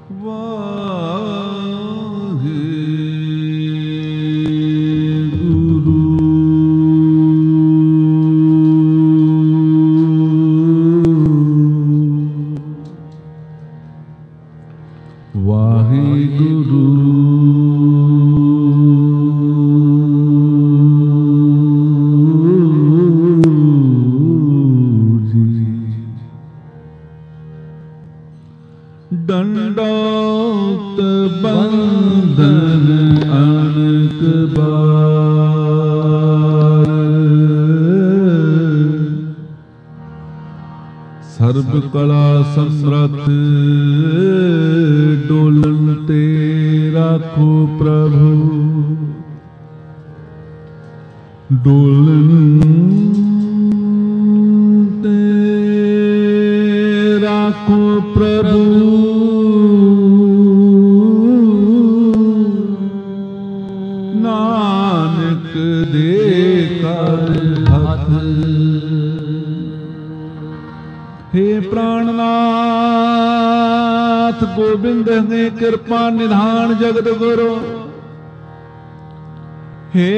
दंडोत बंधन अनक बार, सर्व कला समरथ डोलन ते राखो प्रभु, डोलन ते राखो प्रभु, नानक दे कर हथ। हे प्राणनाथ गोबिंद ने कृपा निधान जगत गुरु, हे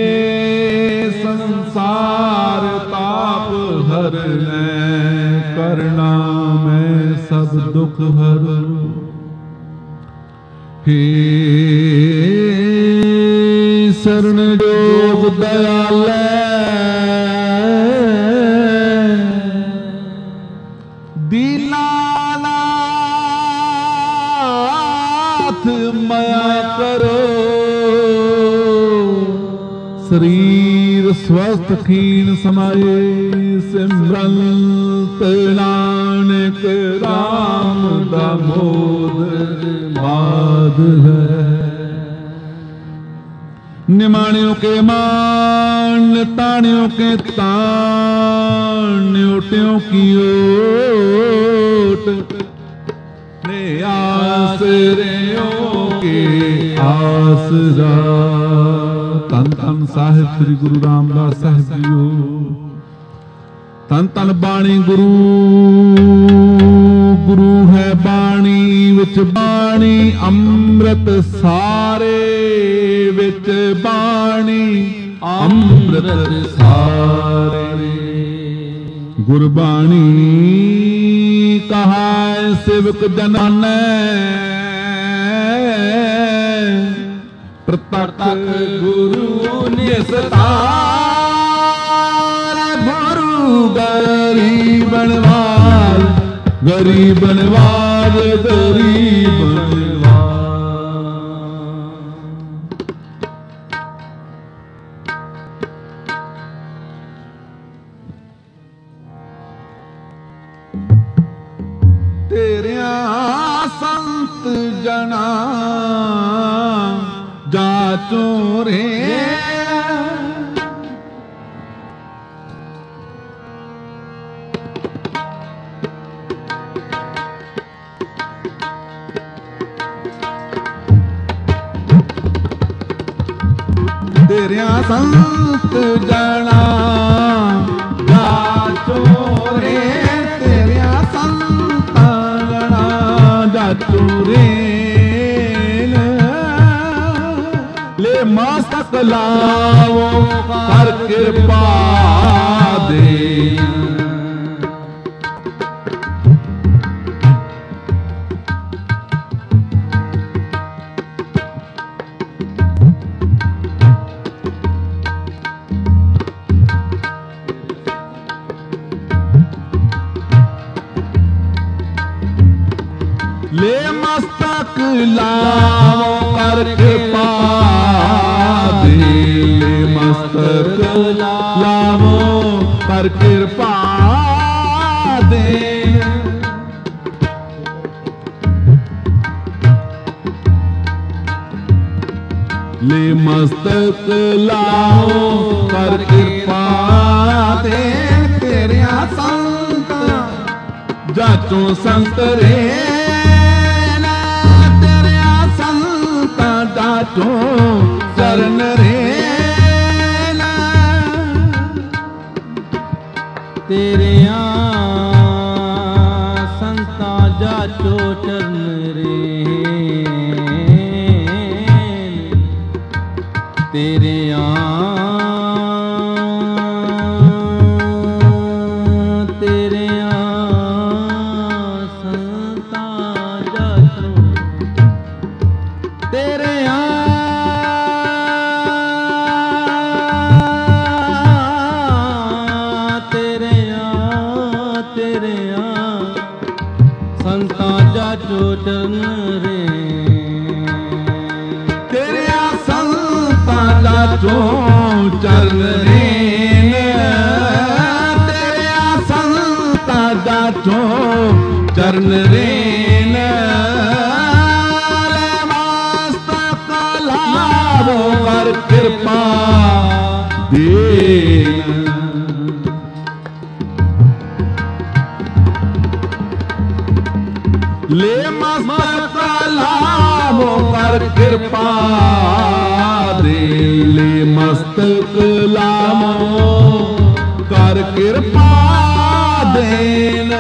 संसार ताप हरने करना मैं सब दुख हरु, हे शरण जोग दयालै दीनानाथ माया करो, शरीर स्वस्थ खीन समाये सिमरंत नानक राम दामोदर माध है। निमाणियों के मान ताणियों के तान, न्योटियों की ओट ने आसरियों के आसरा। धन धन साहिब श्री गुरु रामदास साहिब जीओ, धन धन बाणी गुरु, गुरु है बाणी विच बाणी अमृत सारे, विच बाणी अमृत सारे। गुरबाणी कहा सेवक जनाने, प्रतख गुरु निस्तार। गुरु गरीब नवाज, गरीब नवाज, गरीब तेरिया संत जना जाचो रे, तेरिया संत जना जाचो रे, तेरिया संत जना जाचो रे। ले मस्तक लाओ कर कृपा दे, ले मस्तक लाओ कर कृपा दे, ले मस्तक लाओ कर कृपा दे। ले मस्तक लाओ कर कृपा दे, तेरिया संत जाचो संत रे, जाचो चरण रे। तेरिया संता जाचो चरण रे, रे तेरे संता जाचो चरण रे तेरे संता जाचो चरण रे मस्तक लाभो कर कृपा दीन ले मस्तक लाभो कर कृपा दे ले मस्तक लाभो कर कृपा देन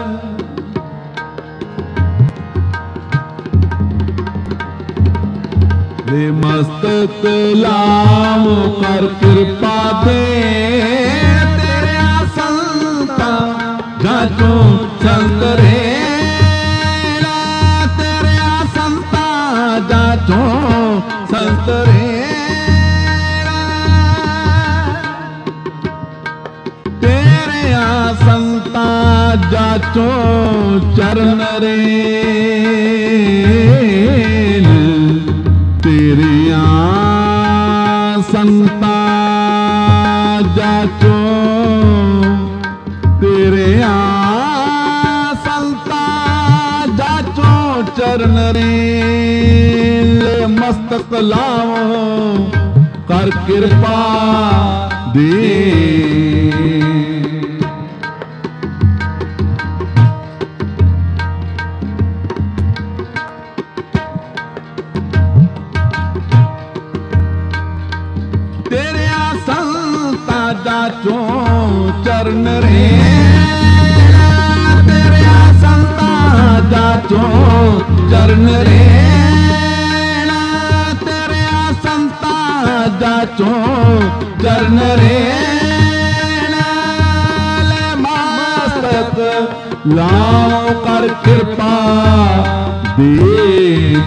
ले मस्तक लाभो कर कृपा दे तेरे संता जाचो संत रे तेरे संता जाचो संत रे तेरे संता जाचो चरण रे तेरे संता जाचो तेरे संता जाचो चरण रे मस्तक लाओ कर कृपा दे तेरे संता जाचो चरण रे तेरे संता जाचो चरण रे तेरे संता जाचो चरण रे मस्तक लाओ कर कृपा दीन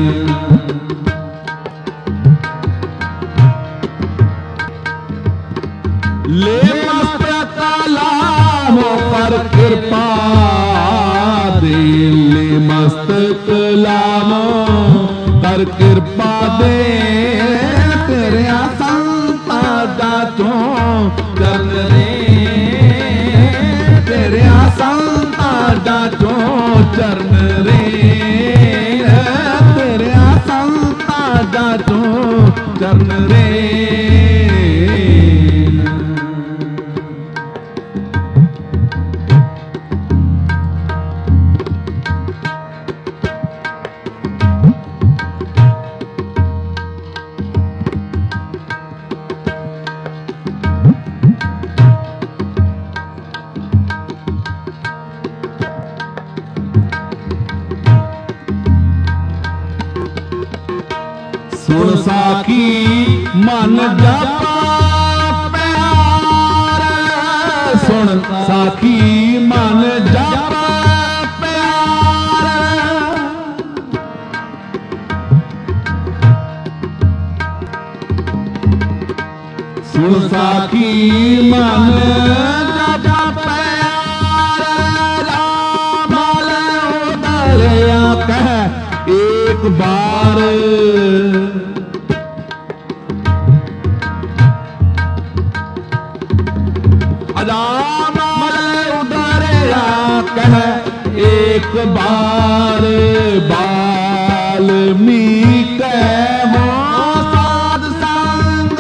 ले मस्तक लाभो कर कृपा दे ले मस्तक लाभो कर कृपा दे तेरे संता जाचो चरण रे तेरे संता जाचो चरण रे तेरे संता जाचो चरण रे सुन साखी मन जपा प्यार सुन साखी मन जपा प्यार सुन साखी मन जपा प्यार माल उतरिया कह एक बार कह एक बार बाल्मीकि हो साध संग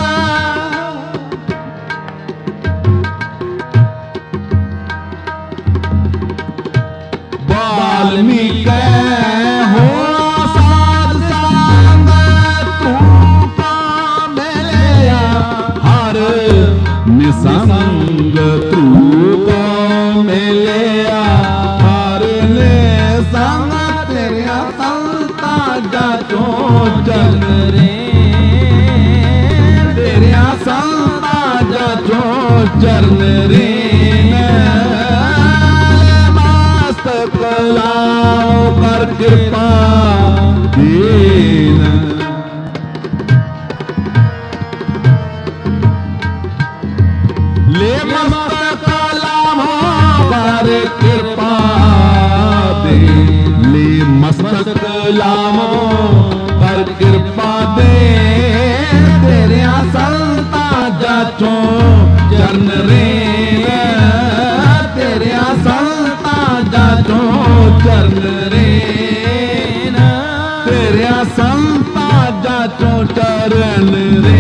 वाल्मीकि हो साध संग तू का मिलया हर निसंग तू का मिलया हर निसंग तेरा संता जाचो चरण रे तेरा संता जाचो चरण रे मस्तक लाओ कर कृपा दीन ले मस्तक लाओ कर कृपा दे ले मस्तक लामो कर कृपा दे तेरिया संता जाचो चरण रे तेरिया संता जाचो चरण रे तेरिया संता जाचो चरण रे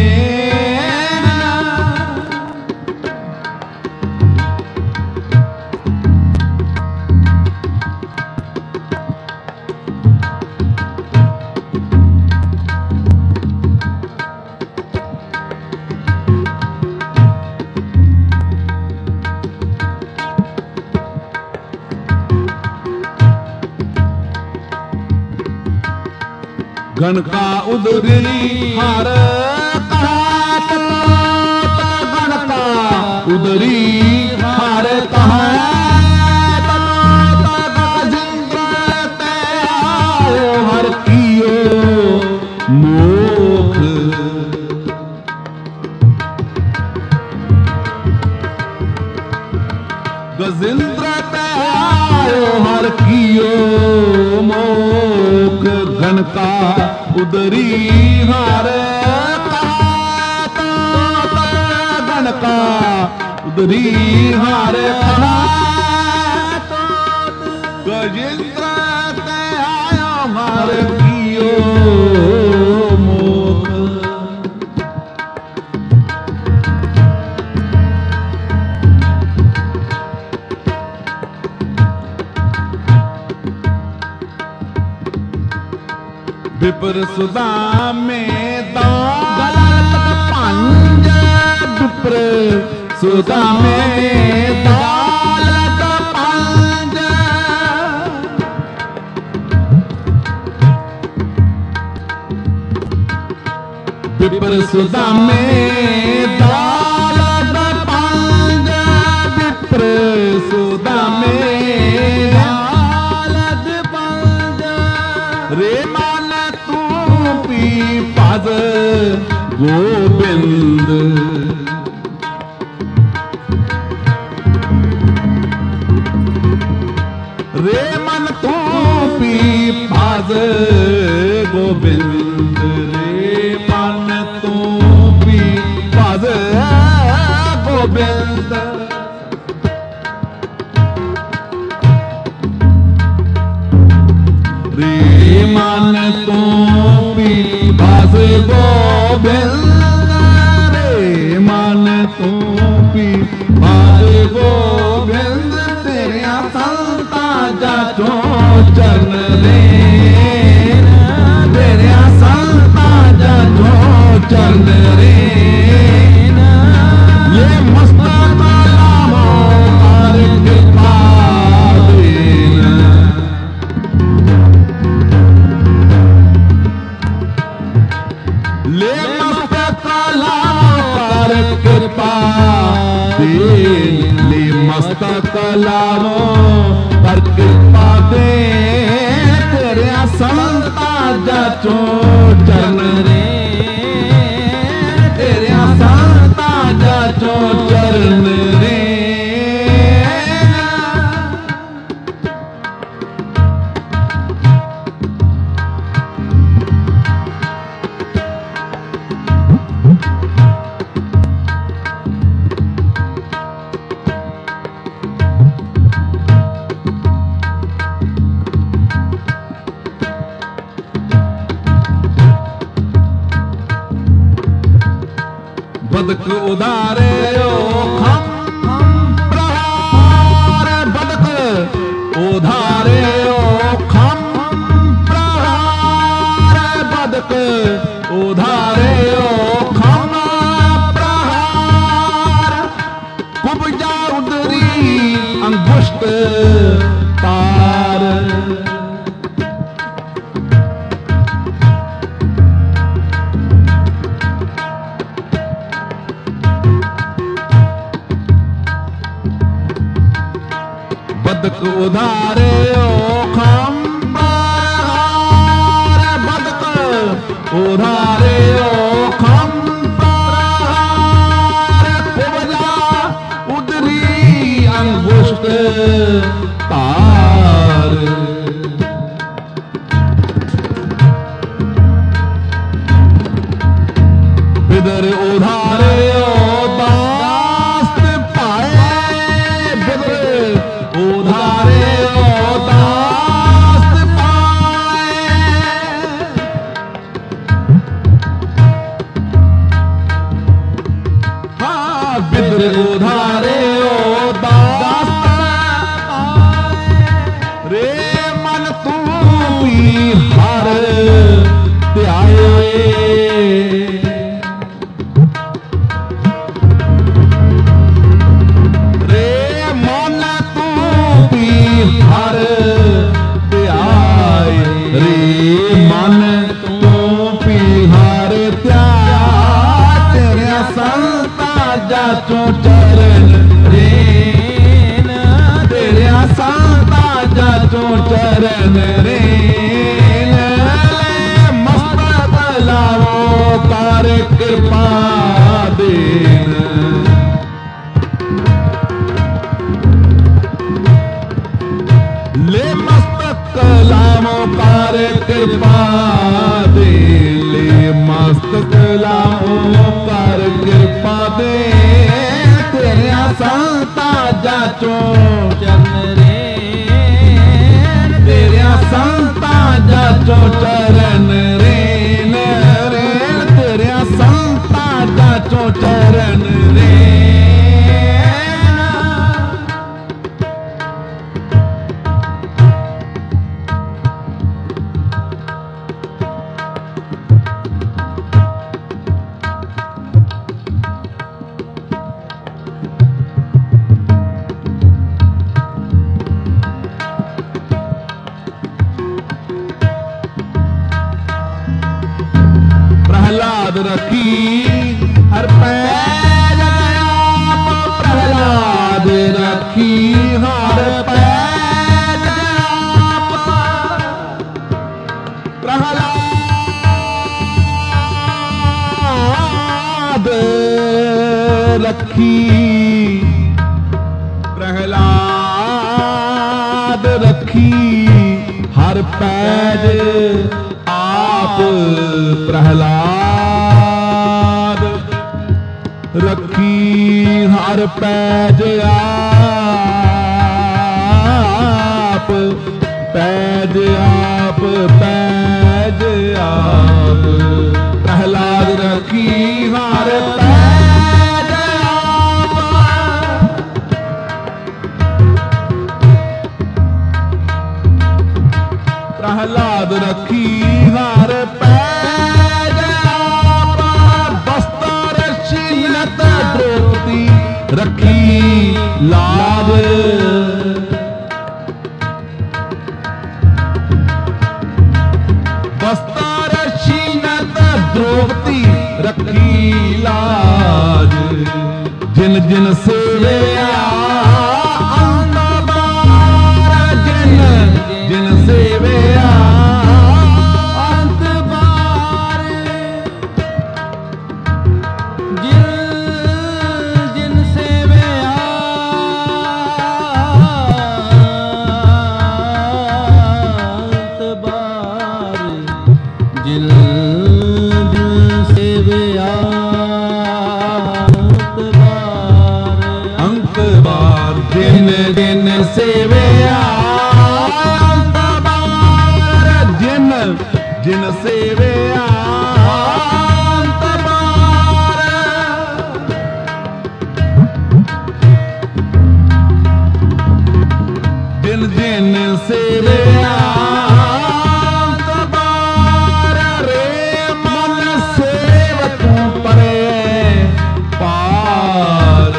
गण का उदरी हार गण का उदरी हार हर कियो मोख गजेंद्र हर कियो मोख घन का उदरी हार घन का उदरी हार गजेंद्र हर कियो मोख विपर सुदा में दौलत पंज विपर सुदा में दौलत पंज विपर सुदा में दौलत पंज विपर सुदा में दौलत पंज रे पाद गोविंद रे मन तू पी पाद गोविंद रे मन तू पी पाद गोविंद रे मन तू बाज गोविंद रे मन तू पी बाज गोविंद तेरिया संता जाचो चरण रे तेरिया संता जाचो चरण रे ये मस्तक लामो कर कृपा देना ले मस्तक लामो कृपा दे ले मस्तक लामो कर कृपा दे तेरे संता जाचो चरण रे तेरे संता जाचो चरण रे बदक उदारे खम प्रहार बदक उधारे खम प्रहार बदक उधारे खम प्रहार कुब्जा उदरी अंगुष्ठ तार बदक उधारे खम प्रहार बदक उधारे खम प्रहार कुब्जा उदरी अंगुष्ठ तार ਸਿਰ ਉਧਾਰਿਓ ਦਾਸ ਰੇ ਮਨ ਤੂੰ ਵੀ ਹਰ ਧਿਆਏ ਰੇ ਮਨ ਤੂੰ ਵੀ ਹਰ ਧਿਆਏ ਰੇ ਮਨ ਤੂੰ ਵੀ ਹਰ ਧਿਆਏ ਤੇਰੇ ਸੰਤਾਂ ਜਾਚੋਂ ਚਰਨ ਰੇਨ ਤੇਰੇ ਸੰਤਾਂ ਜਾਚੋਂ ਚਰਨ ਰੇਨ ਮਸਤਕ ਲਾਵੋ ਕਰ ਕਿਰਪਾ ਦੇਨ ਲੈ ਮਸਤਕ ਲਾਵੋ ਕਰ ਕਿਰਪਾ ਦੇ ਲੈ ਮਸਤਕ ਲਾਵੋ ਕਰ ਕਿਰਪਾ ਦੇ ਤੇਰੇ ਸੰਤਾਂ ਜਾਚੋਂ ਚਰਨ ਰੇਨ ਤੇਰੇ ਸੰਤਾਂ ਜਾਚੋਂ ਚਰਨ ਰੇਨ ਰੇਨ ਤੇਰੇ ਸੰਤਾਂ ਜਾਚੋਂ ਚਰਨ ਰੇਨ प्रहलाद रखी हर पैज आप प्रहलाद रखी हर पैज आप प्रहलाद रखी प्रहलाद रखी हर पैज आप प्रहलाद रखी हर पैज आप पैज आप पैज आप प्रहलाद रखी हर पैज आप प्रहलाद रखी हर पैज आप बस्तर शीलत द्रौपदी रखी लाभ बस्तर शीलत द्रौपदी रखी लाज जिन जिन सेवे जिन सेवे अंत बार जिन सेवे अंत बार जिन सेवे अंत बार जिन जिन सेवे जिन सेवे अंत बार जिन जिन सेवे अंत बार रे मन सेव तू परे पार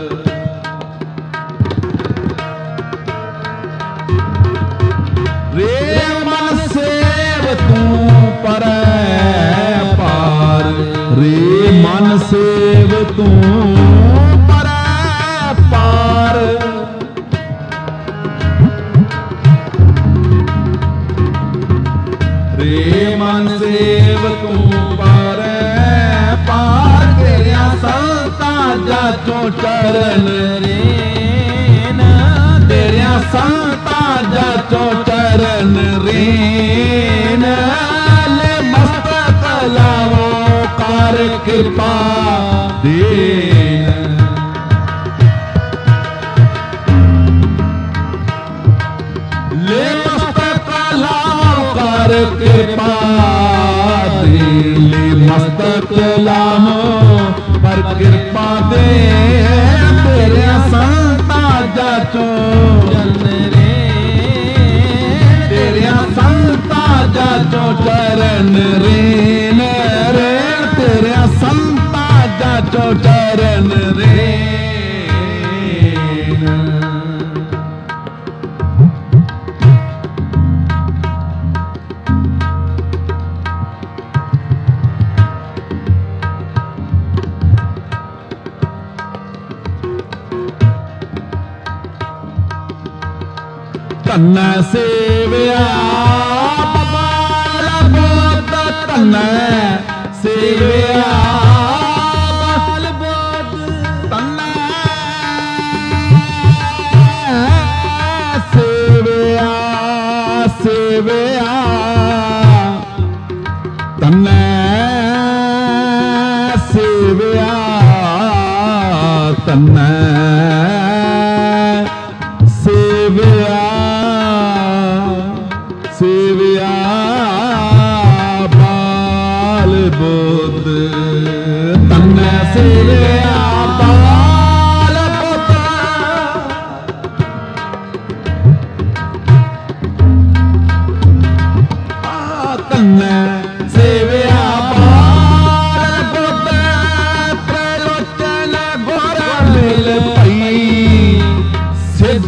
रे मन सेव तू पर पार रे मन सेव तू पर पार रे मन सेव तू पर पार तेरे संतां जाचों चरण रेन तेरे संतां जाचों चरण रेन ले मस्तक लावो कर कृपा देन ले मस्तक लावो कर कृपा दे ले मस्तक लावो पर कृपा दे चरण रेन रेन तेरे संता जाचो चरण रेन। तन सेविया बाल बोध तन सेविया बाल बोध तन सेविया सेविया तन सेविया तन सेविया सेविया बाल बोध तन सेविया बाल बोध तन सेविया बाल बोध त्रिलोचन गोर मिल पई सिद्ध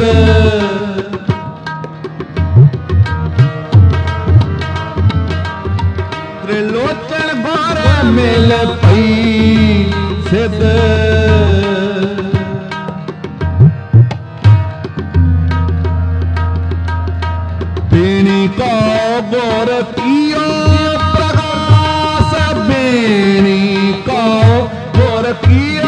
त्रिलोचन गोर मिल पई सिद्ध बेनी को गोर कियो प्रकाश बेनी को गोर कियो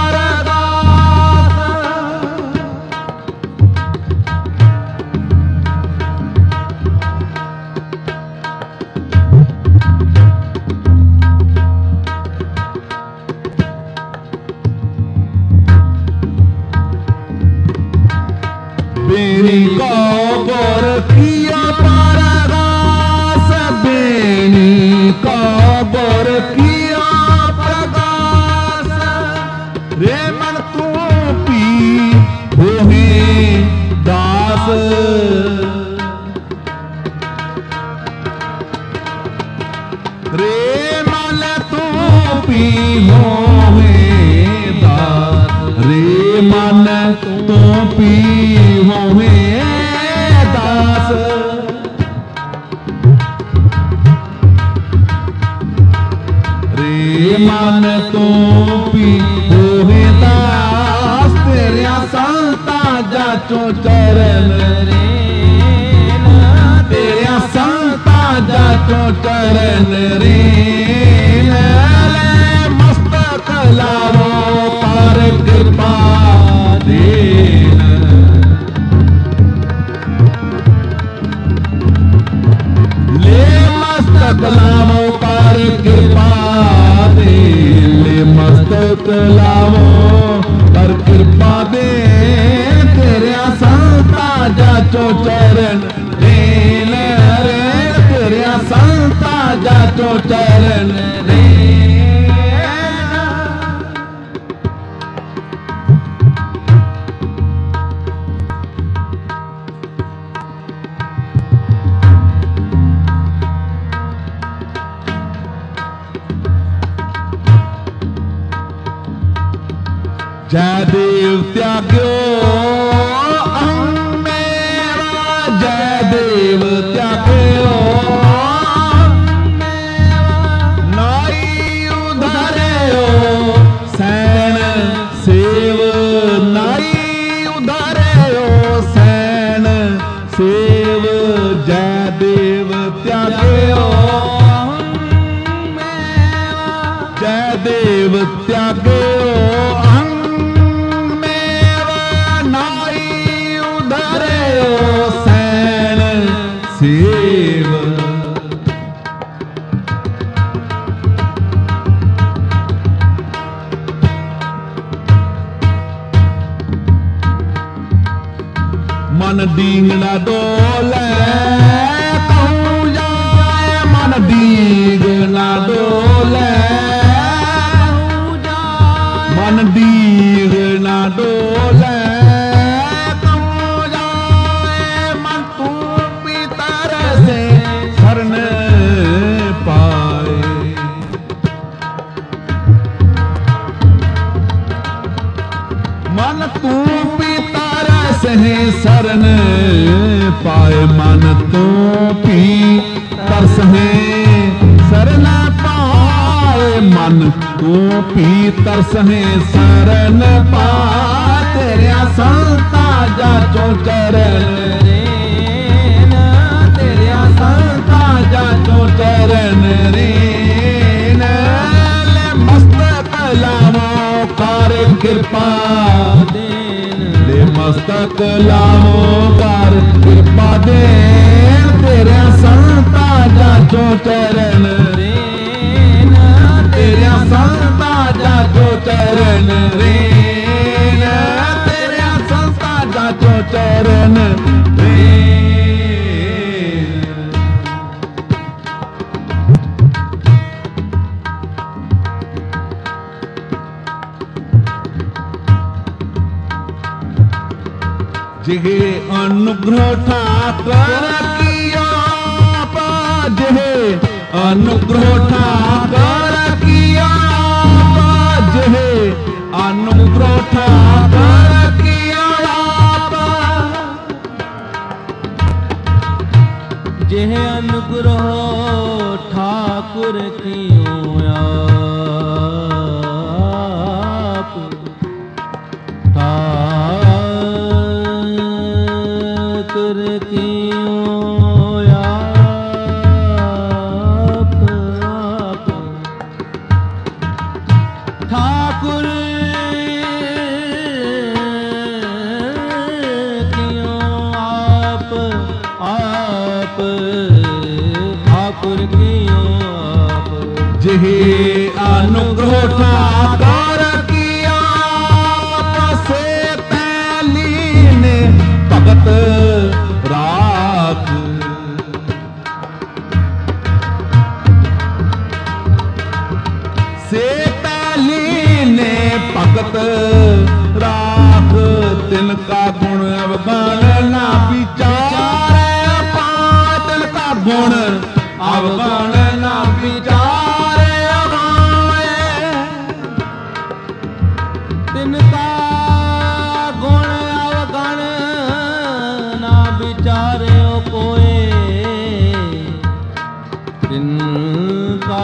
बेनी को गोर किया प्रकाश बेनी को गोर किया प्रकाश रे मन तू पी होहे दास रे मन तू पी होहे दास रे मन तू पी होवे दास रे मन तो पी होवे दास तेरे संता जाचो चरण रे तेरे संता जाचो चरण रे मस्तक लावो पर कृपा देन मस्तक लावो पर कृपा दे ले मस्तक लावो पर कृपा दे तेरे संता जाचो चरण रेन रेन तेरे संता जाचो चरण रेन। जय देव त्याग्यो अहं मेरा जय देव त्याग्यो नाई उधार्यो सैन सेव नाई उधार्यो सैन सेव जय देव त्याग्यो जय देव त्याग्यो सेव मन डींगना डोले कहूँ जाए मन डींगना डोले मन डींगना डोले मन तो भी तरस है शरण पाए, मन तो भी तरस है शरण पाए, तेरे संता जाचो चरण रेन, तेरे संता जाचो चरण रेन, ले मस्तक लावो कर कृपा देन, ले मस्तक लावो कर कृपा देन, तेरे संता जाचो चरण रेन, तेरे संता जाचो चरण रेन, तेरे संता जाचो चरण रेन। जिहे अनुग्रह ठाकर किया, जिहे अनुग्रह ठाकर किया, जिहे अनुग्रह ठाकर किया, जिहे अनुग्रह ठाकुर कियो आप, ठाकुर कियो आप, ठाकुर कियो आप, ठाकुर कियो आप, जिहे अनुग्रह ठाकर किया, से पहली ने भगत राख, से पहली ने भगत राख, तिनका गुण अवगण ना विचारे, तिनका गुण अवगण ना विचारे, तिनका गुण अवगण ना विचार्यो कोई, तिनका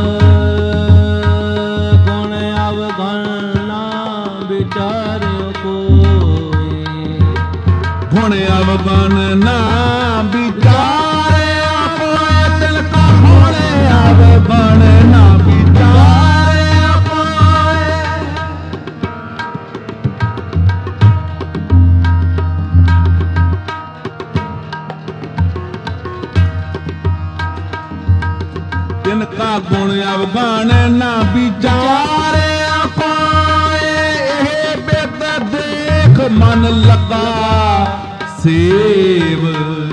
गुण अवगण ना विचार्यो कोई, गुण अवगण ना विचारे कोई, तिनका गुण अवगण ना विचारे कोई। तिनका गुण अवगण ना विचारे कोई, बेद देख मन लगा सेव,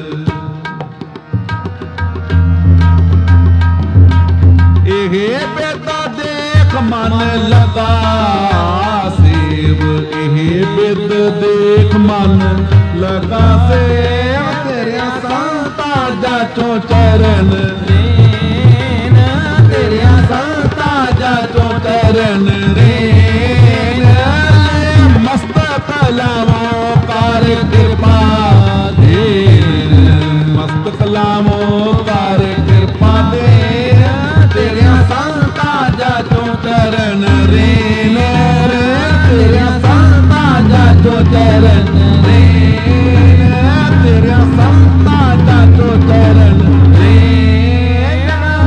एहे बेद देख मन लगा सेव, एहे बेद देख मन लगा सेव, तेरे संता जाचो चरण रेन, तेरे संता जाचो चरण रेन, मस्तक लावो कर कृपा देन, मस्तक लावो कर कृपा देन, तेरे संता जाचो चरण रेन, तेरे संता जाचो चरण रेन, तेरे संता जाचो चरण रेन।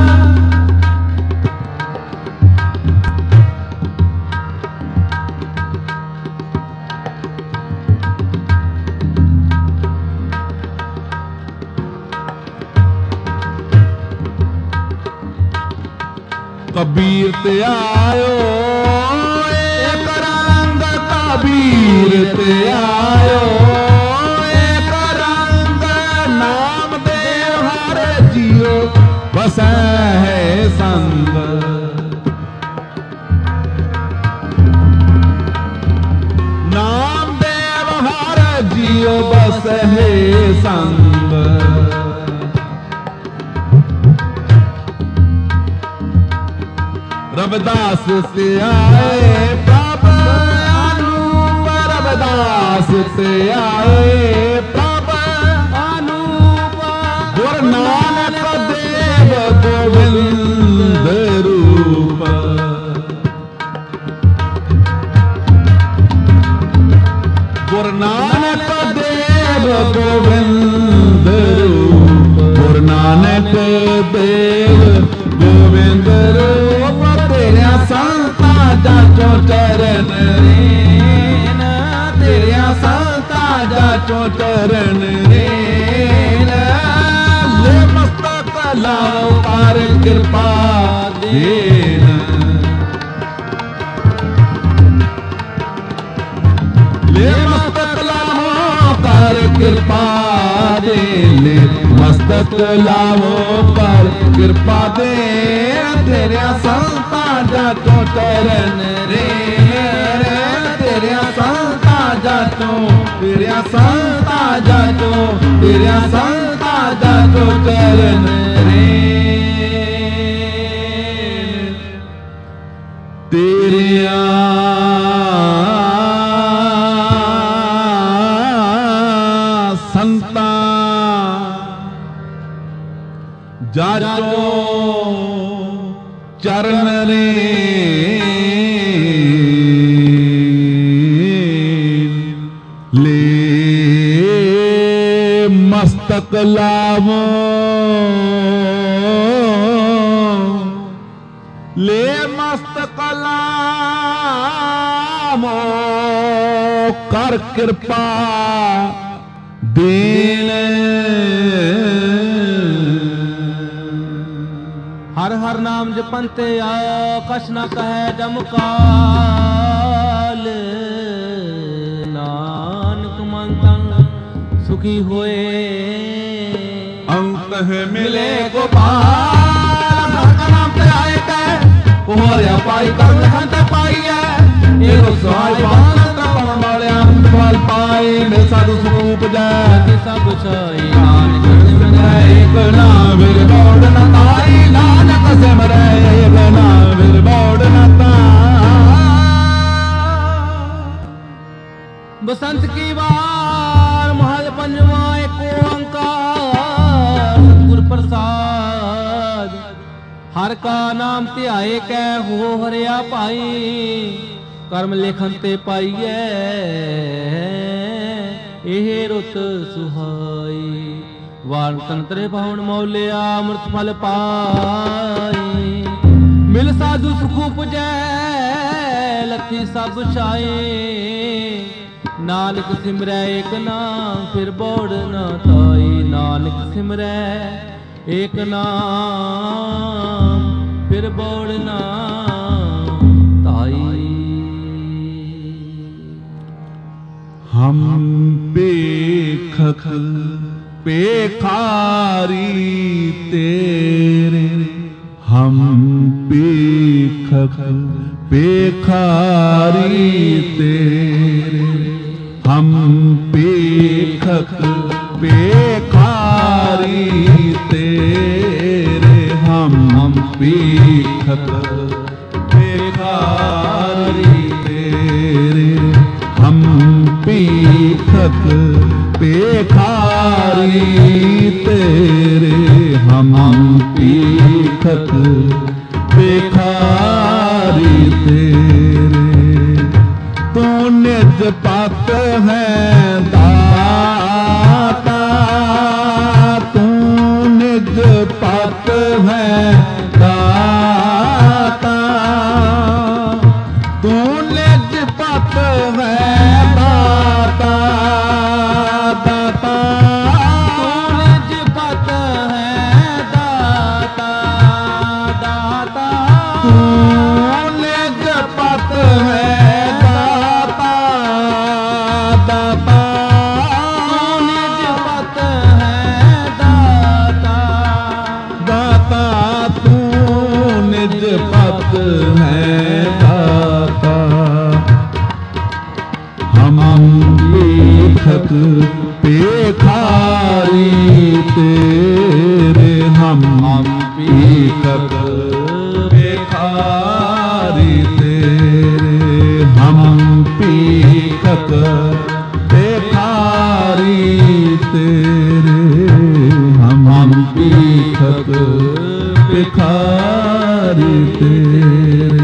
कबीर ते आयो एक रंग, कबीर ते आयो एक रंग, नाम देव हर जियो बस है संग, नाम देव हर जियो बस है संग। रविदास से आए प्रभु अनूप, रविदास से आए प्रभु अनूप, चरण रेन ले मस्तक लाओ कर कृपा देन ले मस्तक लाओ कर कृपा देन मस्तक लाओ कर कृपा दे तेरे संता जातो चरण रे तेरे संता जातो तेरे संता जातो तेरे संता जातो चरण रे तेरे संता जातो चरण रे ले मस्तक लावो ले मस्तक लावो कर कृपा दीन हर हर नाम जपंते कछ न कहे जमकाल नानक मन तन सुखी होए अंत है मिले गोपाल का नाम ते आए कै कोहरिया पाई कर लखन ते पाई है एगो सवाल बान त्रपन वाले फल पाई में साधु स्वरूप जय सब छई एक नाम विर बोड़ न ताई नानक सिमरै एक नाम विर बोड़ न बसंत की बार महल पंजवा एक ओंकार सतगुर प्रसाद हर का नाम ध्याए कै हो हरिया पाई कर्म लेखन ते पाईए ਇਹ ਰੁੱਤ ਸੁਹਾਈ ਵਾਣ ਤੰਤਰੇ ਪਾਉਣ ਮੌਲਿਆ ਅੰਮ੍ਰਿਤ ਫਲ ਪਾਈ ਮਿਲ ਸਾਧੂ ਸੁਖ ਉਪਜੈ ਲੱਥੀ ਸਭ ਛਾਏ ਨਾਨਕ ਸਿਮਰੈ ਏਕ ਨਾਮ ਫਿਰ ਬੋੜ ਨਾ ਤਾਈ ਨਾਨਕ ਸਿਮਰੈ ਏਕ ਨਾਮ ਫਿਰ ਬੋੜ ਨਾ ਤਾਈ हम बेखक बेखारी तेरे हम बेखक बेखारी तेरे हम बेखक बेखारी तेरे हम बेखक बेखारी तेरे हम पीखक पेखारी तेरे हम पीखक पेखारी तेरे तू निज पत है दाता तू निज पत है दाता तू निज पत है पेखारी तेरे हम पीखक पेखारी तेरे हम पीखक पेखारी तेरे हम पीखक पेखारी तेरे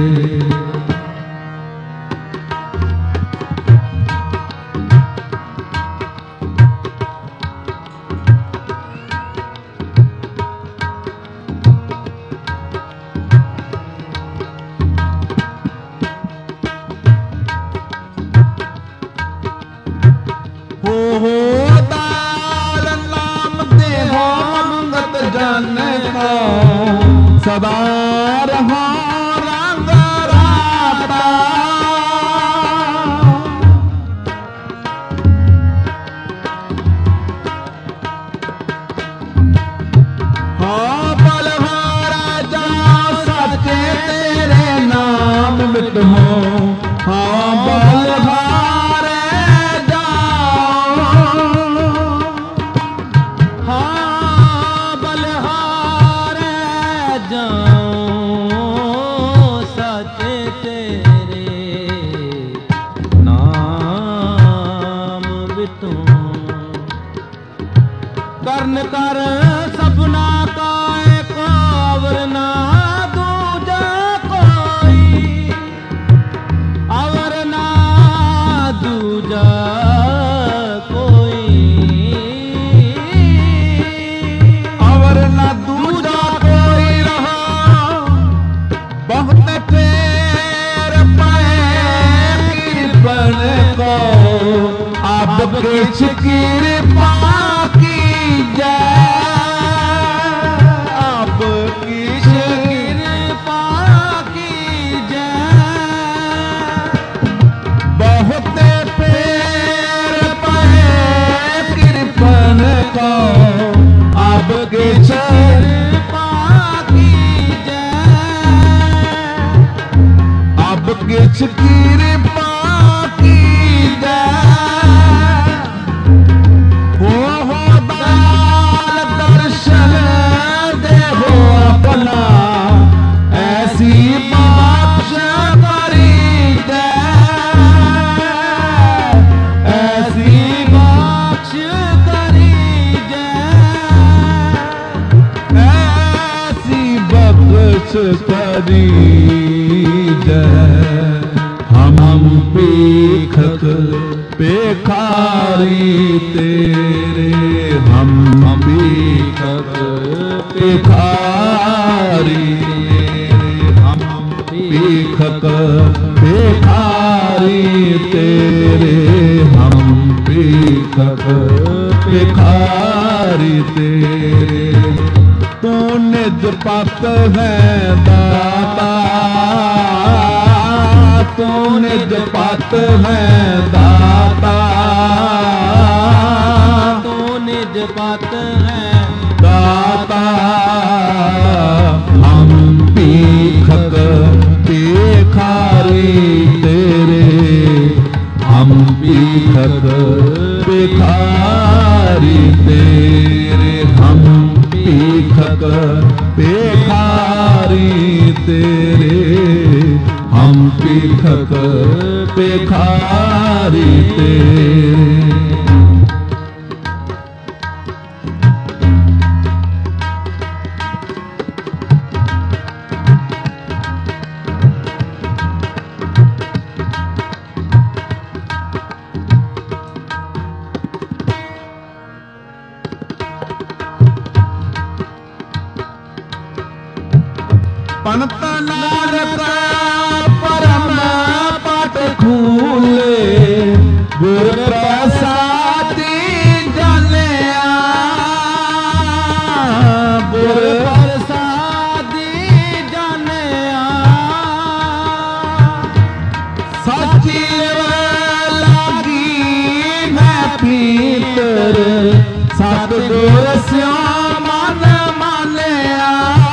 हो ਸਦਾ ਰਹਾ ਰੰਗ ਰਾਤਾ ਹਾਂ ਬਲਹਾਰਾ ਜਾ ਸੱਚੇ ਤੇਰੇ ਨਾਮ ਮਿਟ ਹੋ ਹਾਂ ਬਲਹਾਰੇ ਜਾਓ ਹਾਂ ਬਲਹਾਰੇ ਜਾਓ ਸੱਚੇ ਤੇਰੇ ਨਾਮ ਵਿਟੋ ਕਰਨ ਕਰ ਸਭਨਾ ਕਾ ਏਕ ਅਵਰ ਨਾ ਦੂਜਾ ਕੋਈ ਅਵਰ ਨਾ ਦੂਜਾ ਕੋਈ ਅਵਰ ਨਾ ਦੂਜਾ ਕੋਈ ਰਹਾ ਬਹੁਤ ਫੇਰ ਪਏ ਕਿਰਪਨ ਕੋ ਅਬ ਕਿਛ ਕਿਰਪਾ ਕੀਜੈ ਅਬ ਕਿਛ ਕਿਰਪਾ ਕੀਜੈ ਬਹੁਤ ਫੇਰ ਪਏ ਕਿਰਪਨ ਕੋ ਅਬ ਕਿਛ ਕਿਰਪਾ ਕੀਜੈ ਅਬ ਕਿਛ ਕਿਰਪਾ ਕੀਜੈ ਹੋ ਦਾਲ ਦਰਸ਼ਨ ਦੇਹੋ ਆਪਣਾ ਐਸੀ ਬਖਸ਼ ਕਰੀਜੈ ਐਸੀ ਬਖਸ਼ ਕਰੀਜੈ ਐਸੀ ਬਖਸ਼ ਕਰੀਜੈ ਹਮ ਭੀਖਕ ਭਿਖਾਰੀ ਤੇਰੇ ਹਮ ਭੀਖਕ ਭਿਖਾਰੀ ਤੇਰੇ ਹਮ ਭੀਖਕ ਭਿਖਾਰੀ ਤੇਰੇ ਹਮ ਭੀਖਕ ਭਿਖਾਰੀ ਤੇਰੇ ਤੂੰ ਨਿਜ ਪਤ ਹੈ ਦਾਤਾ ਤੂੰ ਨਿਜ ਪਤ ਹੈ ਦਾਤਾ ਤੂੰ ਨਿਜ ਪਤ ਹੈ ਦਾਤਾ ਹਮ ਭੀਖਕ ਭਿਖਾਰੀ ਤੇਰੇ ਹਮ ਭੀਖਕ ਭਿਖਾਰੀ ਤੇਰੇ ਹਮ ਭੀਖਕ ਭਿਖਾਰੀ ਤੇਰੇ ਹਮ ਭੀਖਕ ਭਿਖਾਰੀ ਤੇਰੇ ਪੰਤ ਨਾਨਕ ਪਰਮ ਪਟ ਖੂਲੇ ਗੁਰ ਪ੍ਰਸਾਦੀ ਜਾਣਿਆ ਗੁਰ ਪ੍ਰਸਾਦੀ ਜਾਣਿਆ ਸੱਚੀ ਲਾਗੀ ਮੈਂ ਪੀਤਰ ਸਤਿਗੁਰ ਸਿਉ ਮਨ ਮਾਨਿਆ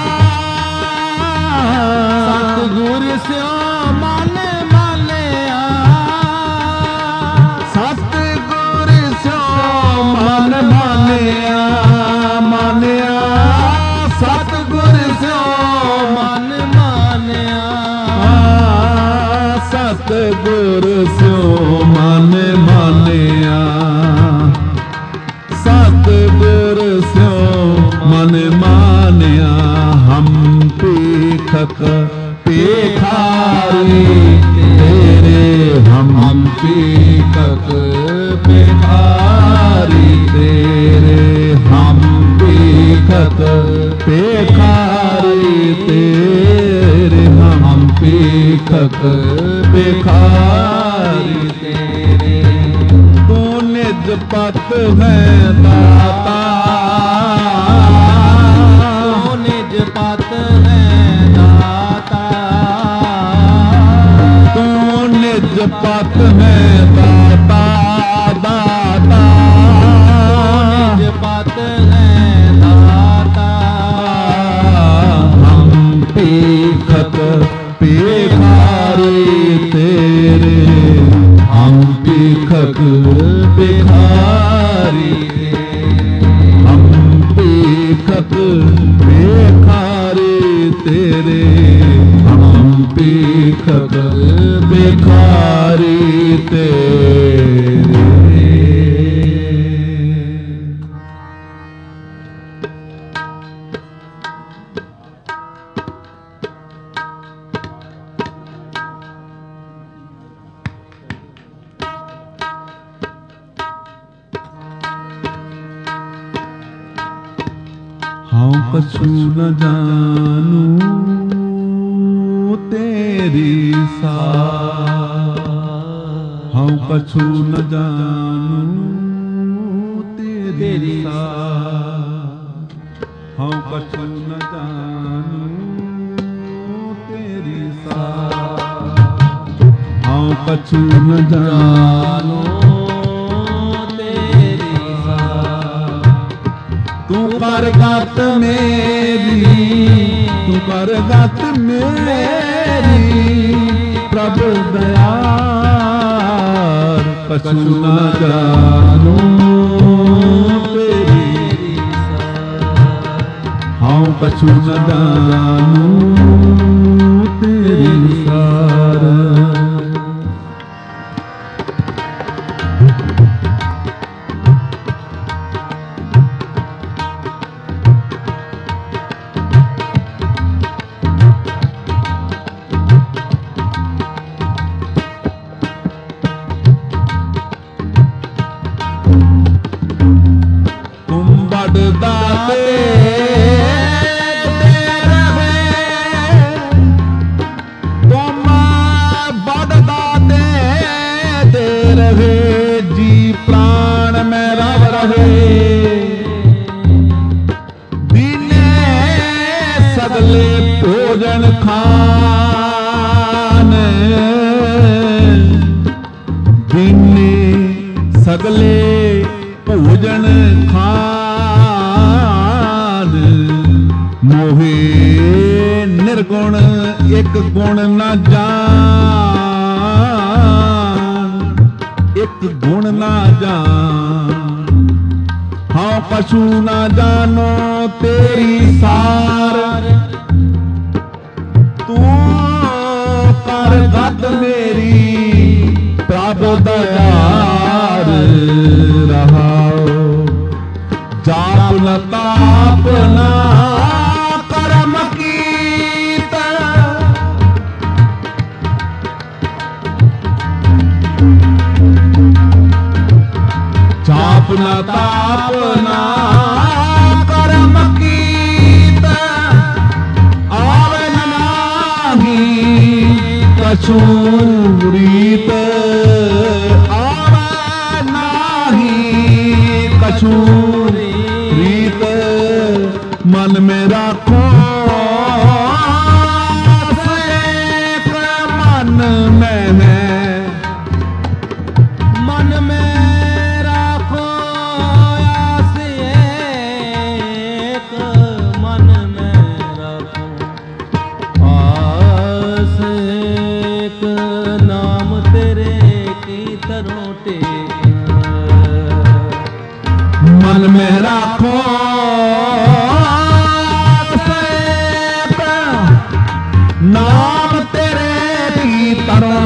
ਸਤਿਗੁਰ ਸਿਉ ਮਨ ਮਾਨਿਆ ਸਤਿਗੁਰ ਸਿਉ ਮਨ ਮਾਨਿਆ ਮਾਨਿਆ ਸਤਿਗੁਰ ਸਿਉ ਮਨ ਮਾਨਿਆ ਸਤਿਗੁਰ ਸਿਉ ਮਨ ਮਾਨਿਆ ਸਤਿਗੁਰ ਸਿਉ ਮਨ ਮਾਨਿਆ ਹਮ ਭੀਖਕ ਭਿਖਾਰੀ ਤੇਰੇ ਹਮ ਭੀਖਕ ਭਿਖਾਰੀ ਤੇਰੇ ਹਮ ਭੀਖਕ ਭਿਖਾਰੀ ਤੇਰੇ ਹਮ ਭੀਖਕ ਭਿਖਾਰੀ ਤੇਰੇ ਤੂੰ ਨਿਜ ਪਤ ਹੈ ਦਾਤਾ ਤੂੰ ਨਿਜ ਪਤ ਹੈ पत है दाता दाता, निज पत है दाता। हम पीखत भिखारी तेरे, हम पीखत भिखारी तेरे, हम पीखत भिखारी तेरे, हम पीखत भिखारी तेरे। हाँ कछु न जानू तेरी सार, हाँ कछु न जानू तेरी सार, हाँ कछु न जानू तेरी सार, हाँ कछु न जानू तू कर गत मेरी, तू कर गत मेरी प्रभु दयार। कछु न जानू तेरी, हाँ कछु न जानू तेरी सार। भोजन खान दीने सगले भोजन खान, मोहे निर्गुण एक गुण न जान, एक गुण न जान। हाँ कछु न जानो तेरी सार, तू कर गत मेरी प्रभु दयार। रहाओ जाप न ताप न कर्म कीत, जाप न ताप न कर्म कीत, आवे नाही कछु रीत, आवे नाही कछु रीत। मन में राखो एक मन में है, मन में राखो आस एक, मन में राखो आस एक। नाम तेरे की तरह टेक, मन में राखो नाम तेरे की तरह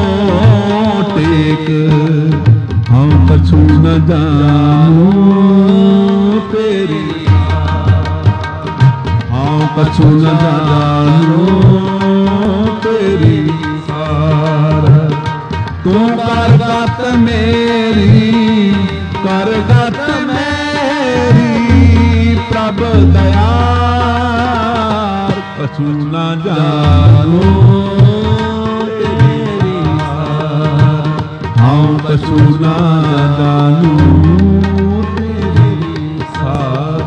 टेक। हम कछु न जानू तेरी, हम कछु न जानू तेरी सार। तू कर गत मेरी, कर गत मेरी प्रभु दयार। कछु न जानू तेरी सार, हाँ कछु न जानू तेरी सार।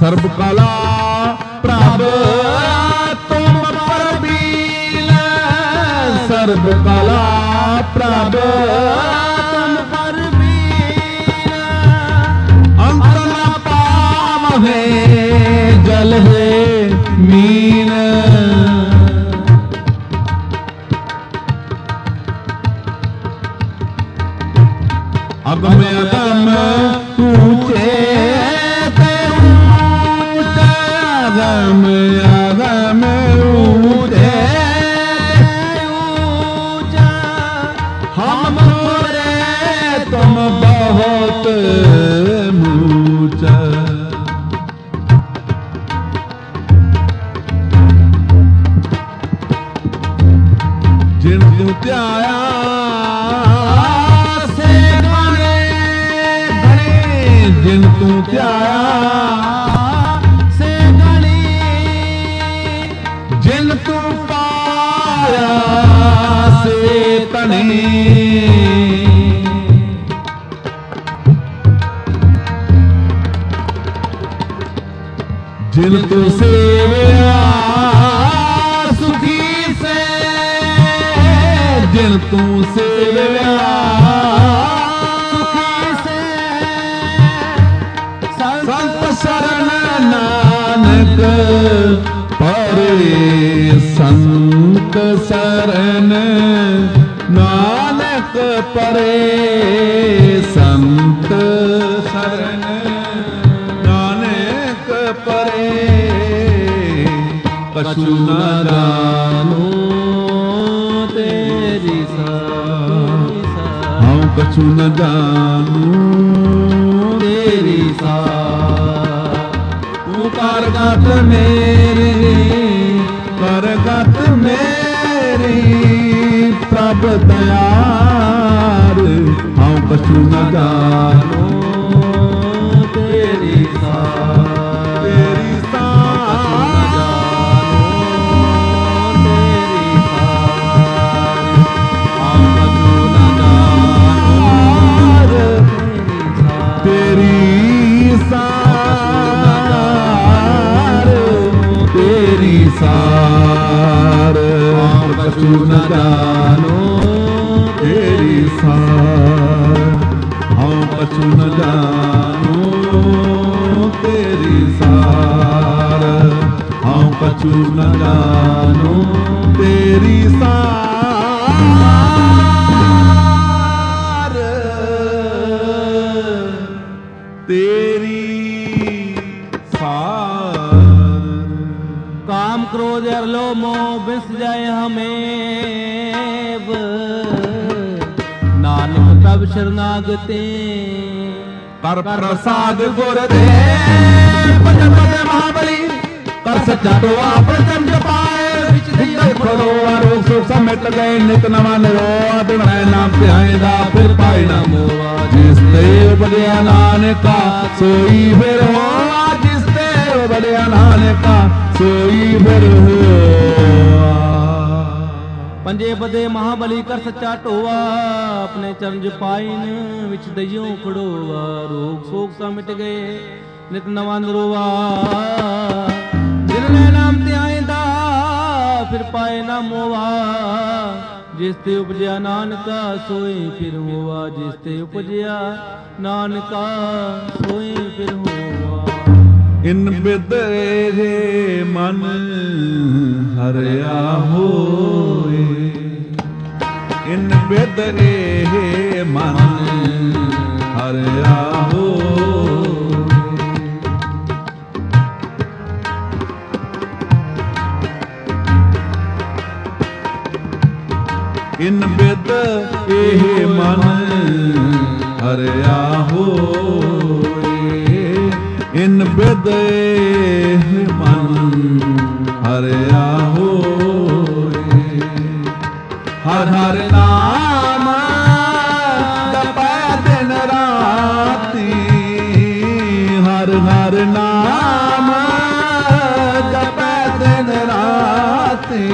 ਸਰਬ ਕਲਾ ਪ੍ਰਭ ਤੁਮ ਪਰਬੀਨ, ਸਰਬ ਕਲਾ ਪ੍ਰਭ ਤੁਮ ਪਰਬੀਨ, ਅੰਤ ਨ ਪਾਵਹਿ ਜਲ ਹੈ ਮੀਨ। ਅਗਮ ਅਗਮ ਊਚੇ ਤੇ ਊਚਾ, ਅਗਮ ਅਗਮ ਊਚੇ ਤੇ ਊਚਾ, ਹਮ ਥੋੜੇ ਤੁਮ ਬਹੁਤ ਊਚਾ। ਜਿਨ ਤੂੰ ਧਿਆਇਆ ਜਿਨ ਤੂੰ ਧਿਆਇਆ ਸੇ ਗਣੀ, ਜਿਨ ਤੂੰ ਪਾਇਆ ਸੇ ਧਨੀ। ਜਿਨ ਤੂੰ ਸੇਵਿਆ ਸੁਖੀ ਸੇ, ਜਿਨ ਤੂੰ ਸੇਵਿਆ ਸ਼ਰਨ ਨਾਨਕ ਪਰੇ, ਸੰਤ ਸ਼ਰਨ ਨਾਨਕ ਪਰੇ, ਸੰਤ ਸ਼ਰਨ ਨਾਨਕ ਪਰੇ। ਕਛੂ ਨ ਜਾਨੂ ਤੇਰੀ ਸਾਰ, ਹਉ ਕਛੂ ਨ ਜਾਨੂ ਤੇਰੀ ਸਾਰ। ਕਰਗਤ ਮੇਰੀ, ਕਰਗਤ ਮੇਰੀ ਪ੍ਰਭ ਦਿਆਰ, ਹਉ ਕਛੂ ਨ ਜਾਨੂ ਤੇਰੀ ਸਾਰ, ਤੇਰੀ ਸਾਰ, ਤੇਰੀ ਸਾਰ, ਹਉ ਕਛੂ ਨ ਜਾਨੂ ਤੇਰੀ ਸਾਰ, ਤੇਰੀ ਸਾਰ, ਹਉ ਕਛੂ ਨ ਜਾਨੂ ਤੇਰੀ ਸਾਰ, ਹਉ ਕਛੂ ਨ ਜਾਨੂ ਤੇਰੀ ਸਾਰ, ਹਉ ਕਛੂ ਨ ਜਾਨੂ ਤੇਰੀ ਸਾਰ, ਤੇਰੀ ਸਾਰ। काम क्रोध और लोभ मोह बिस जाए हमें, नानक प्रभ शरणागते कर प्रसाद गुर दे। भजन भजे महाबली कर सच्चा टोआ प्रचंड पाए, विच खड़ो आरोग सुख समेट गए, नित नवा निरो दिन नाम ध्याएगा फिर पाए न मोआ। जिस देव बलिया नानका सोई फिर हो, जिस देव बलिया नानका सोई फिर हो। पंजे बदे महाबली कर सच्चा टोआ, अपने चरण जपाइन विच दइयों खड़ोवा। रोग शोक सा मिट गए नित नवा नरोवा, जिन नाम ते आएंदा फिर पाए ना मोवा। जिस ते उपजया नानका सोई फिर होवा, जिस ते उपजया नानका सोई फिर होवा। इन बिदरे मन हरिया होए, इन बिदरे मन हरिया होए। इन बिद एह मन हरिया होए, इन बिद मन हरिया होए। हर हर नाम जपै दिन राती, हर हर नाम जपै दिन राती।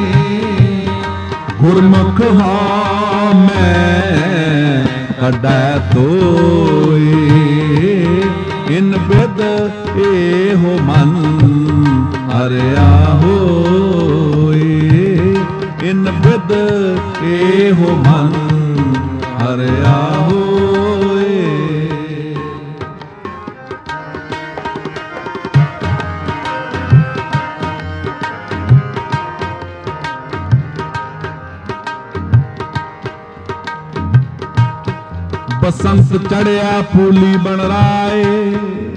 गुरमुख हाँ मैं कड़ै तोए, ਇਨ ਬਿਦ ਇਹੋ ਮਨ ਹਰਿਆ ਹੋਏ, ਇਨ ਬਿਦ ਇਹੋ ਮਨ ਹਰਿਆ ਹੋਏ। ਬਸੰਤ ਚੜਿਆ ਫੂਲੀ ਬਣ ਰਾਏ,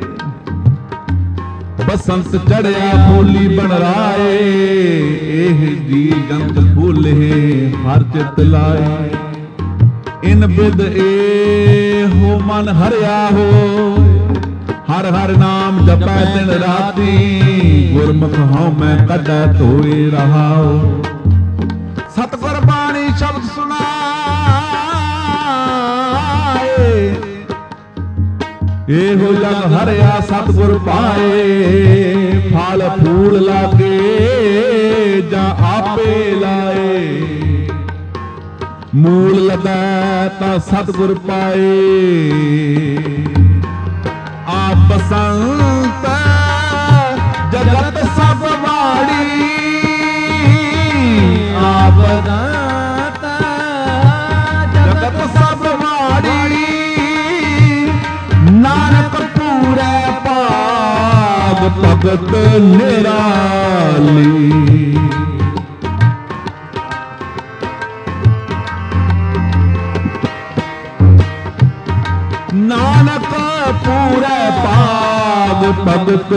ਬਸੰਤ ਚੜਿਆ ਫੂਲੀ ਬਣ ਰਾਏ, ਇਹ ਜੀ ਜੰਤ ਭੁੱਲੇ ਹਰ ਚਿਤ ਲਾਏ। ਇਨ ਬਿਦ ਇਹੋ ਮਨ ਹਰਿਆ ਹੋਏ, ਹਰ ਹਰ ਨਾਮ ਜਪੈ ਦਿਨ ਰਾਤੀ, ਗੁਰਮੁਖ ਹਉ ਮੈਂ ਕੱਢੈ ਧੋਏ ਰਹਾਉ। ਸਤਿਗੁਰ ਬਾਣੀ ਸ਼ਬਦ ਸੁਨਾਏ, ਇਹੋ ਜਗ ਹਰਿਆ ਸਤਿਗੁਰ ਪਾਏ। ਫਲ ਫੂਲ ਲਾਗੇ ਜਾਂ ਆਪੇ ਲਾਏ, ਮੂਲ ਲਗੈ ਤਾਂ ਸਤਿਗੁਰ ਪਾਏ। ਆਪ ਬਸੰਤ ਜਗਤ ਸਭ ਵਾੜੀ, ਆਪ ਬਸੰਤ ਜਗਤ ਸਭ ਵਾੜੀ, ਨਾਨਕ ਪੂਰੇ ਭਾਗ ਭਗਤ ਨਿਰਾਲੀ। ਨਾਨਕ ਪੂਰੇ ਭਾਗ ਭਗਤ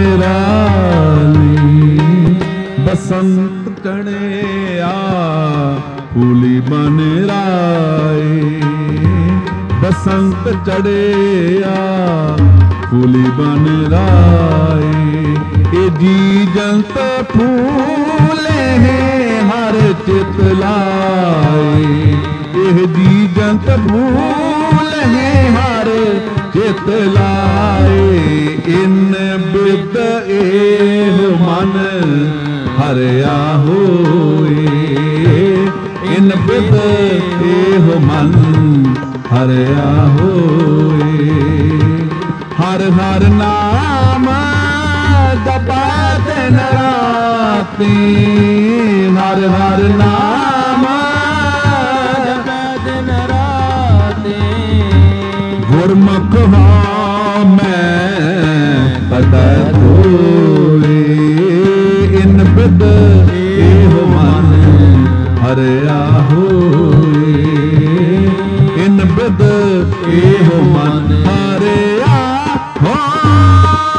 ਨਿਰਾਲੀ। ਬਸੰਤ ਚੜਿਆ ਫੂਲੀ ਬਨ ਰਾਏ, ਬਸੰਤ ਚੜਿਆ ਫੂਲੀ ਬਨ ਰਾਏ। ਇਹ ਜੀ ਜੰਤ ਫੂਲੇ ਹਰ ਚਿਤ ਲਾਏ, ਇਹ ਜੀ ਜੰਤ ਫੂਲੇ ਹਰ ਚਿਤ ਲਾਏ। ਇਨ ਬਿਦ ਇਹੋ ਮਨ ਹਰਿਆ ਹੋਏ, ਇਨ ਬਿਦ ਇਹੋ ਮਨ ਹਰਿਆ ਹੋਏ। ਹਰ ਹਰ ਨਾਮ ਜਪੈ ਦਿਨ ਰਾਤੀ, ਹਰ ਹਰ ਨਾਮ ਜਪੈ ਦਿਨ ਰਾਤੀ। ਗੁਰਮੁਖ ਹਉ ਮੈਂ ਕੱਢੈ ਧੋਏ, ਇਨ ਬਿਦ ਇਹੋ ਮਨ ਹਰਿਆ ਹੋਏ, ਇਨ ਬਿਦ ਇਹੋ ਮਨ ਹਰਿਆ ਹੋਏ।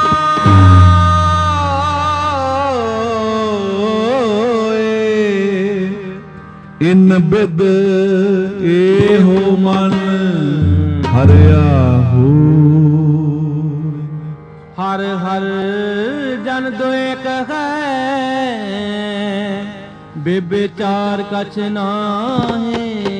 ਇਨ ਬਿਦ ਇਹੋ ਮਨ ਹਰਿਆ ਹੋਏ। ਹਰ ਹਰ ਜਨ ਦੁਇਕ ਹੈ, ਬੇਬਿਚਾਰ ਕਛ ਨਾਹੀ।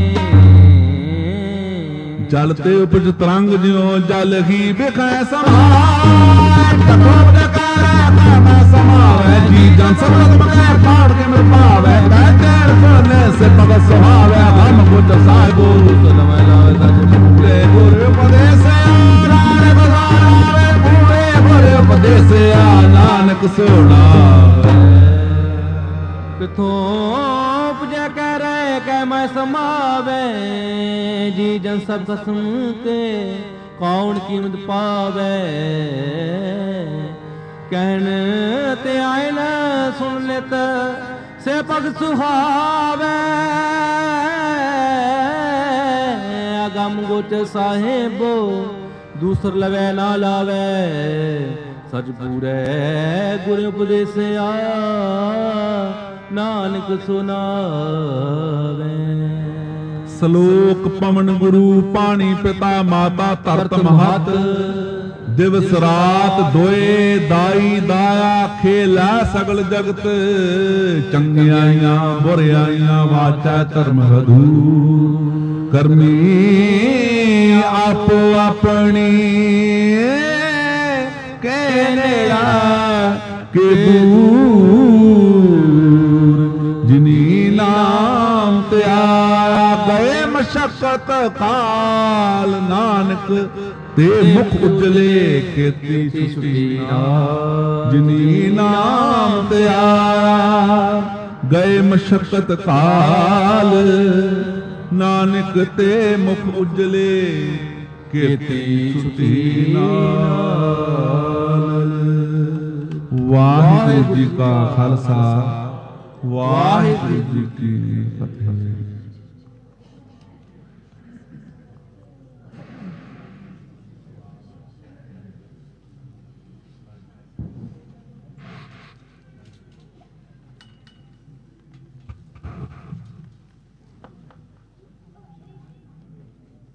ਜਲ ਤੇ ਉਪਜ ਤਰੰਗ ਜਿਉ ਜਲ ਹੀ ਵੇਖੈ ਸਮਾਏ, ਤਕੋਬ ਡਕਾਰਾ ਮੈਂ ਸਮਾਵੇ। ਜੀ ਜਨ ਸਬਦ ਬਗੈਰ ਪਾੜ ਕੇ ਮਿਲ ਪਾਵੇ, ਤੈਰ ਕੋਨੇ ਸੇ ਪਗ ਸੁਹਾਵੇ। ਹਮ ਗੁਜ ਸਾਹਿਬੋ ਤਲਮੈ ਲਾਵੇ ਸਚ ਪੂਰੇ, ਗੁਰ ਉਪਦੇਸ ਨਾਨਕ ਸੁਣਾਵੇ। ਪੂਰੇ ਗੁਰ ਉਪਦੇਸ ਨਾਨਕ ਸੁਣਾਵੇ। ਕਿਥੋਂ ਉਪਜੈ ਕਹਿ ਰਹਿ ਕਹਿ ਮੈਂ ਸਮਾਵੇ, ਜੀ ਜਨ ਸਭ ਕਸਮ ਕੇ ਕੌਣ ਕੀਮਤ ਪਾਵੇ। ਕਹਿਣ ਤੇ ਆਏ ਨਾ ਸੁਣ ਲੈਤ ਸੇ ਪਗ ਸੁਹਾਵੇ। ਅਗਮ ਗੋਚ ਸਾਹਿਬੋ ਦੂਸਰ ਲਵੇ ਨਾ ਲਾਵੇ। ਸਚ ਪੂਰੇ ਗੁਰ ਉਪਦੇਸਿਆ ਨਾਨਕ ਸੁਨਾਵੇ। ਸ਼ਲੋਕ ਪਵਨ ਗੁਰੂ ਪਾਣੀ ਪਿਤਾ ਮਾਤਾ ਧਰਤ ਮਹਤ। ਦਿਵਸ ਰਾਤ ਦੋਏ ਦਾਈ ਦਾਇਆ ਖੇਲਾ ਸਗਲ ਜਗਤ। ਚੰਗਿਆਈਆਂ ਬੁਰਿਆਈਆਂ ਵਾਚਾ ਧਰਮ ਹਦੂ। ਕਰਮੀ ਆਪੋ ਆਪਣੀ ਕੇ ਨੇੜਾ ਕੇ ਦੂਰ। ਜਿਨੀ ਨਾਮ ਤੇ ਆ ਗਏ ਮਸ਼ਕਤ ਕਾਲ। ਨਾਨਕ ਤੇ ਮੁਖ ਉਜਲੇ ਕੀਤੀ ਛੁਟੀ ਨਾਮ ਜਿਨੀ ਨਾਮ ਧਿਆਇਆ ਗਏ ਮਸ਼ਕਤ ਕਾਲ ਨਾਨਕ ਤੇ ਮੁਖ ਉਜਲੇ ਕੀਤੀ ਛੁਟੀ ਨਾਲ। ਵਾਹਿਗੁਰੂ ਜੀ ਕਾ ਖਾਲਸਾ ਵਾਹਿਗੁਰੂ ਜੀ ਕੀ ਫਤਿਹ।